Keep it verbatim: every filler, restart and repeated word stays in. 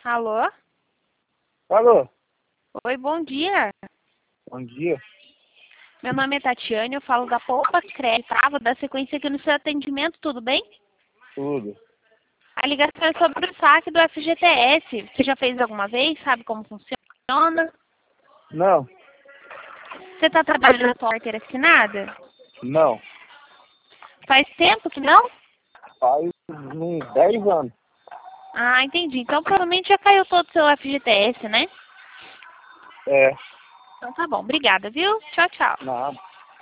Alô? Alô? Oi, bom dia. Bom dia. Meu nome é Tatiane, eu falo da Poupa Crédito. Vou dar sequência aqui no seu atendimento, tudo bem? Tudo. A ligação é sobre o saque do F G T S. Você já fez alguma vez? Sabe como funciona? Não, Você está trabalhando na sua carteira assinada? não. Faz tempo que não? Faz uns dez anos. Ah, entendi. Então provavelmente já caiu todo o seu F G T S, né? É, Então tá bom. Obrigada, viu? Tchau, tchau. nada.